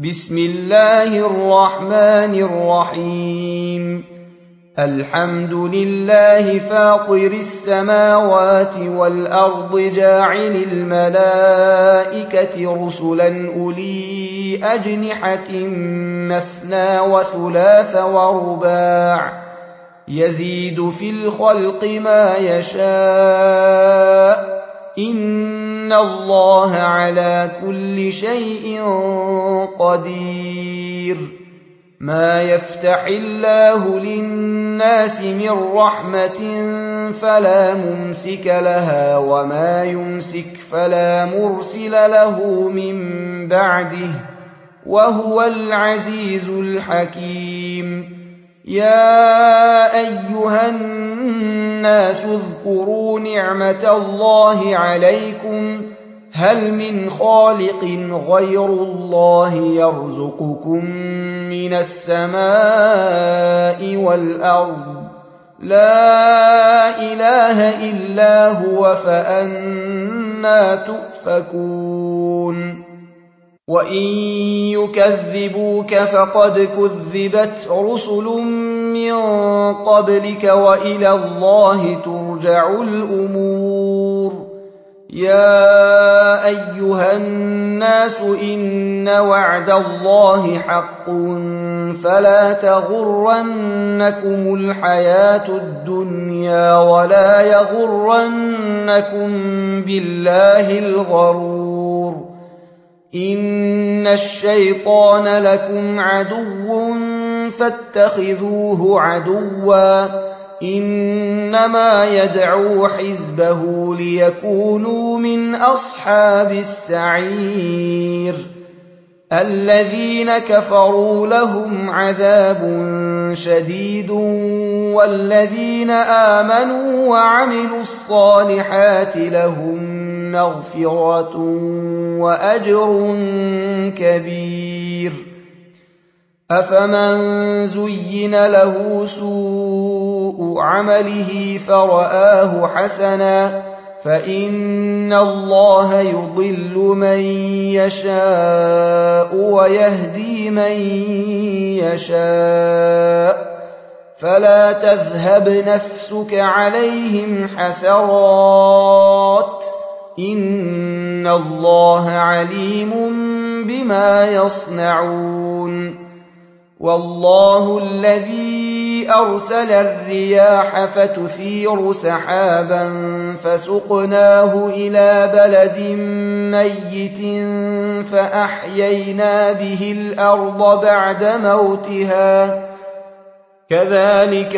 بسم الله الرحمن الرحيم. الحمد لله فاطر السماوات والأرض جاعل الملائكة رسلا أولي أجنحة مثنى وثلاث ورباع يزيد في الخلق ما يشاء إن الله على كل شيء قدير. ما يفتح الله للناس من رحمة فلا ممسك لها وما يمسك فلا مرسل له من بعده وهو العزيز الحكيم. يا أيها الناس اذكروا نعمة الله عليكم هل من خالق غير الله يرزقكم من السماء والأرض لا إله إلا هو فأنى تؤفكون. وإن يكذبوك فقد كذبت رسل من قبلك وإلى الله ترجع الأمور. يا أيها الناس إن وعد الله حق فلا تغرنكم الحياة الدنيا ولا يغرنكم بالله الغرور. إن الشيطان لكم عدو فاتخذوه عدوا إنما يدعو حزبه ليكونوا من أصحاب السعير. الذين كفروا لهم عذاب شديد والذين آمنوا وعملوا الصالحات لهم مغفرة وأجر كبير. أفمن زين له سوء عمله فرآه حسنا فإن الله يضل من يشاء ويهدي من يشاء فلا تذهب نفسك عليهم حسرات إن الله عليم بما يصنعون. والله الذي أرسل الرياح فتثير سحابا فسقناه إلى بلد ميت فأحيينا به الأرض بعد موتها كذلك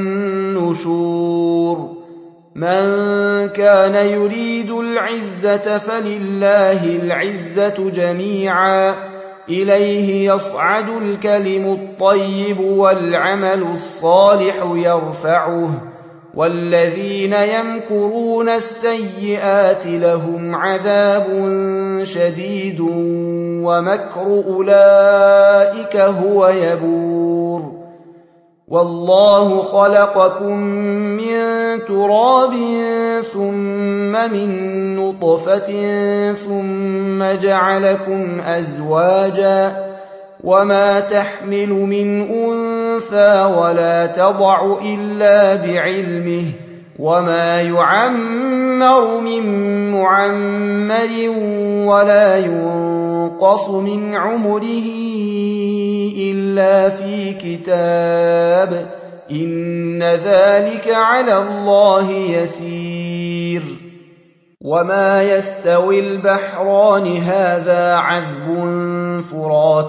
النشور. من كان يريد العزة فلله العزة جميعا إليه يصعد الكلم الطيب والعمل الصالح يرفعه والذين يمكرون السيئات لهم عذاب شديد ومكر أولئك هو يبور. والله خلقكم من تراب ثم من نطفة ثم جعلكم أزواجا وما تحمل من أنثى ولا تضع إلا بعلمه وما يعمر من معمر ولا ينقص من عمره إلا في كتاب إن ذلك على الله يسير. وما يستوي البحران هذا عذب فرات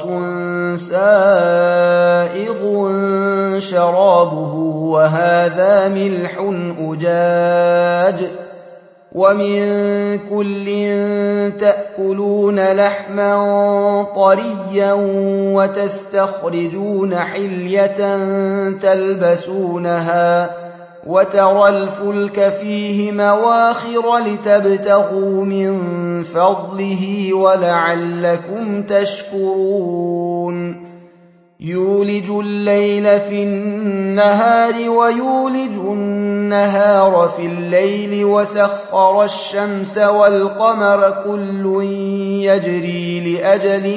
سائغ شرابه وهذا ملح أجاج ومن كل تأكلون لحما طريا وتستخرجون حلية تلبسونها وترى الفلك فيه مواخر لتبتغوا من فضله ولعلكم تشكرون. يولج الليل في النهار ويولج النهار في الليل وسخر الشمس والقمر كل يجري لأجل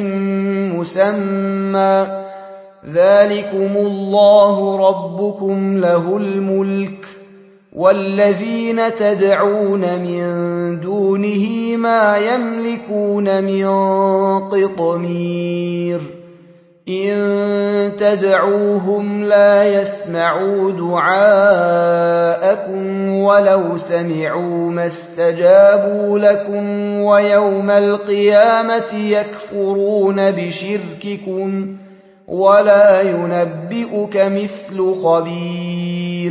مسمى ذلكم الله ربكم له الملك والذين تدعون من دونه ما يملكون من قطمير إن تدعوهم لا يسمعوا دعاءكم ولو سمعوا ما استجابوا لكم ويوم القيامة يكفرون بشرككم ولا ينبئك مثل خبير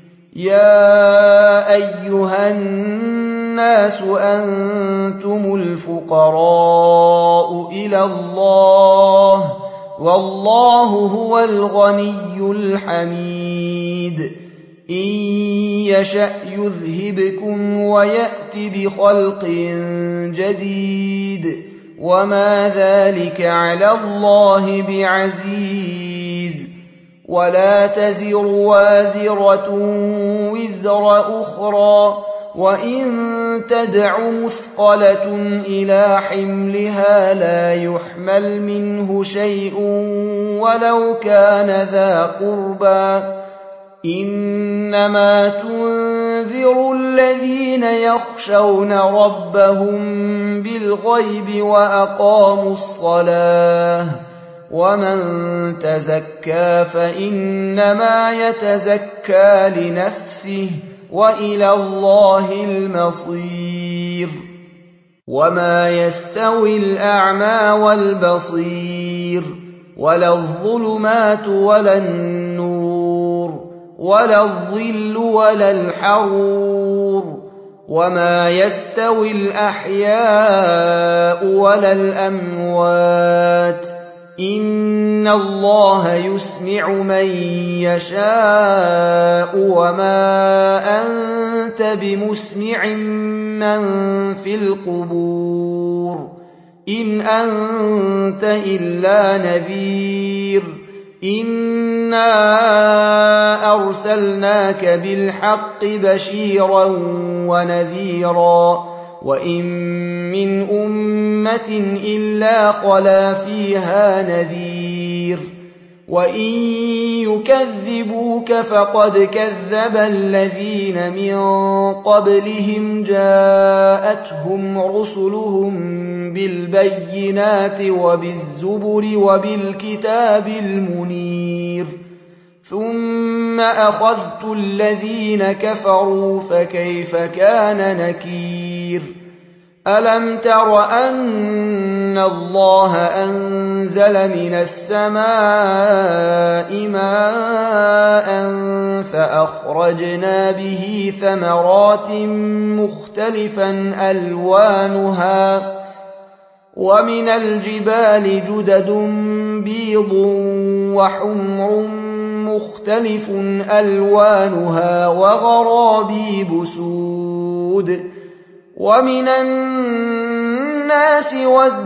يا أيها الناس أنتم الفقراء إلى الله والله هو الغني الحميد إن يشأ يذهبكم ويأت بخلق جديد وما ذلك على الله بعزيز ولا تزر وازرة وزر أخرى وإن تدع مثقلة إلى حملها لا يحمل منه شيء ولو كان ذا قربى إنما تنذر الذين يخشون ربهم بالغيب وأقاموا الصلاة ومن تزكى فإنما يتزكى لنفسه وإلى الله المصير وما يستوي الأعمى والبصير ولا الظلمات ولا النور ولا الظل ولا الحرور وما يستوي الأحياء ولا الأموات إن الله يسمع من يشاء وما أنت بمسمع من في القبور إن أنت إلا نذير إنا أرسلناك بالحق بشيرا ونذيرا وإن من أمة إلا خلا فيها نذير وإن يكذبوك فقد كذب الذين من قبلهم جاءتهم رسلهم بالبينات وبالزبر وبالكتاب المنير ثم أخذت الذين كفروا فكيف كان نكير ألم تر أن الله أنزل من السماء ماء فأخرجنا به ثمرات مختلفا ألوانها ومن الجبال جدد بيض وحمر مختلف ألوانها وغرابيب سود ومن الناس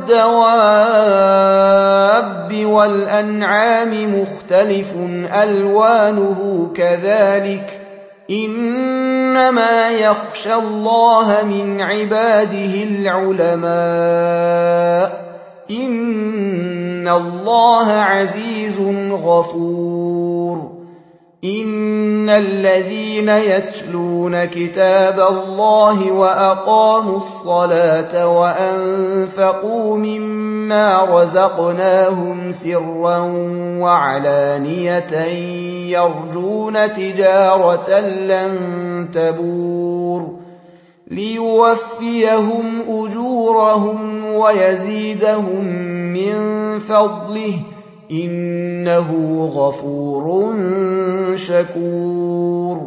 والدواب والأنعام مختلف ألوانه كذلك إنما يخشى الله من عباده العلماء إن الله عزيز غفور إن الذين يتلون كتاب الله وأقاموا الصلاة وأنفقوا مما رزقناهم سرا وعلانية يرجون تجارة لن تبور ليوفيهم أجورهم ويزيدهم من فضله إنه غفور شكور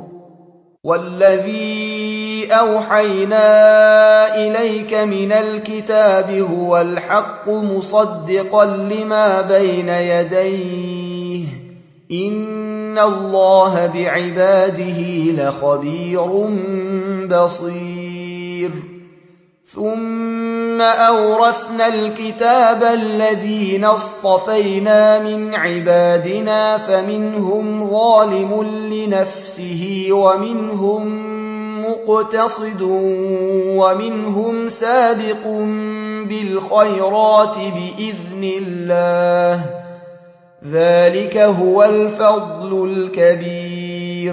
والذي أوحينا إليك من الكتاب هو الحق مصدقا لما بين يديه إن الله بعباده لخبير بصير ثم أورثنا الكتاب الذين اصطفينا من عبادنا فمنهم ظالم لنفسه ومنهم مقتصد ومنهم سابق بالخيرات بإذن الله، ذلك هو الفضل الكبير.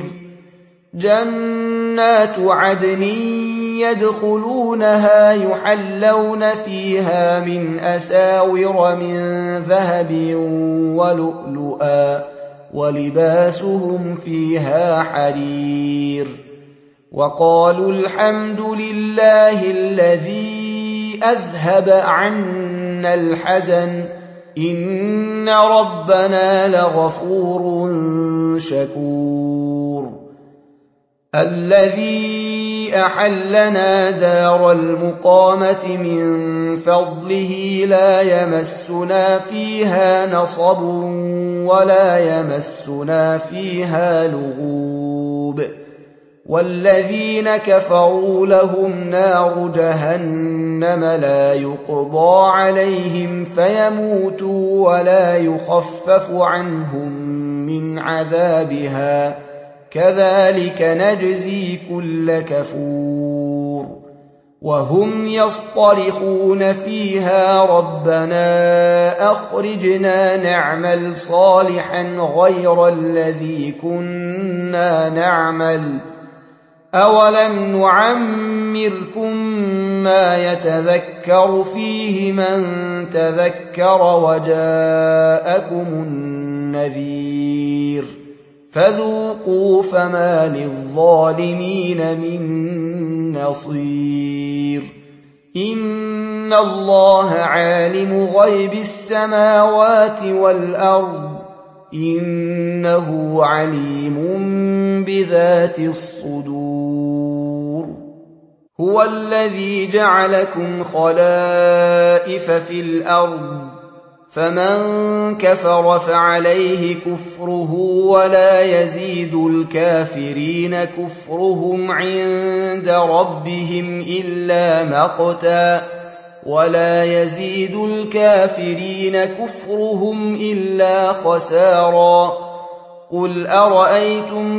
جنات عدن يدخلونها يحلون فيها من أساور من ذهب ولؤلؤا ولباسهم فيها حرير. وقالوا الحمد لله الذي أذهب عنا الحزن إن ربنا لغفور شكور. الذي أحلنا دار المقامة من فضله لا يمسنا فيها نصب ولا يمسنا فيها لغوب. والذين كفروا لهم نار جهنم لا يقضى عليهم فيموتوا ولا يخفف عنهم من عذابها كذلك نجزي كل كفور. وهم يصطرخون فيها ربنا أخرجنا نعمل صالحا غير الذي كنا نعمل أولم نعمركم ما يتذكر فيه من تذكر وجاءكم النذير فذوقوا فما للظالمين من نصير. إن الله عالم غيب السماوات والأرض إنه عليم بذات الصدور. هو الذي جعلكم خلائف في الأرض فمن كفر فعليه كفره ولا يزيد الكافرين كفرهم عند ربهم إلا مقتا ولا يزيد الكافرين كفرهم إلا خسارا. قل أرأيتم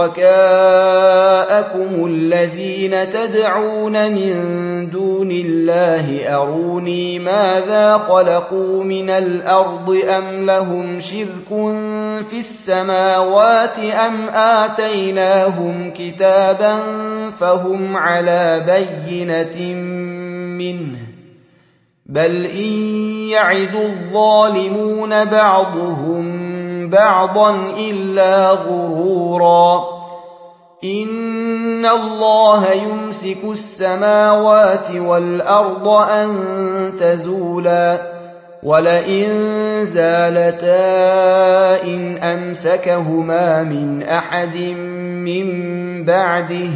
شركاءكم الذين تدعون من دون الله أروني ماذا خلقوا من الأرض أم لهم شرك في السماوات أم آتيناهم كتابا فهم على بينة منه بل إن يعد الظالمون بعضهم بعضا إلا غرورا. إن الله يمسك السماوات والأرض أن تزولا ولئن زالتا إن أمسكهما من أحد من بعده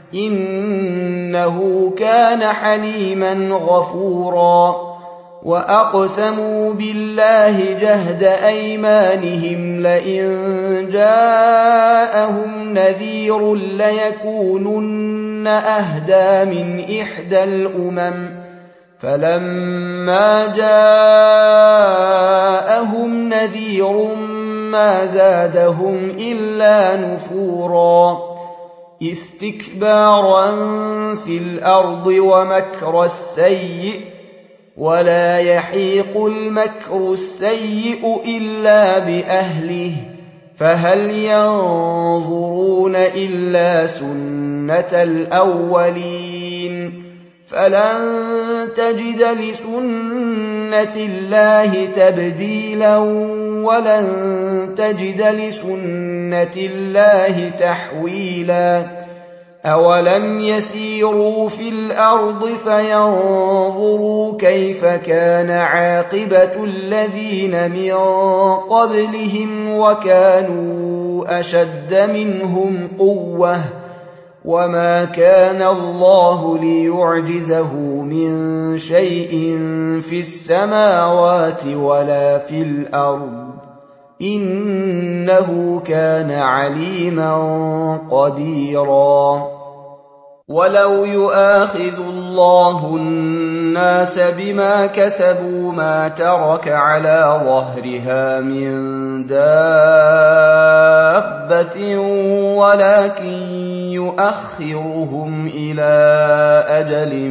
إنه كان حليما غفورا. وأقسموا بالله جهد أيمانهم لئن جاءهم نذير ليكونن أهدى من إحدى الأمم فلما جاءهم نذير ما زادهم إلا نفورا استكبارا في الأرض ومكر السيء ولا يحيق المكر السيء إلا بأهله فهل ينظرون إلا سنة الأولين فلن تجد لسنة الله تبديلا ولن تجد لسنة الله تحويلا. أولم يسيروا في الأرض فينظروا كيف كان عاقبة الذين من قبلهم وكانوا أشد منهم قوة وما كان الله ليعجزه من شيء في السماوات ولا في الأرض إنه كان عليما قديرا. ولو يؤاخذ الله الناس بما كسبوا ما ترك على ظهرها من دابة ولكن يؤخرهم إلى أجل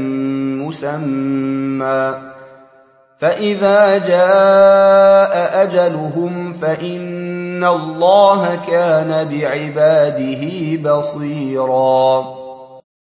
مسمى فإذا جاء أجلهم فإن الله كان بعباده بصيراً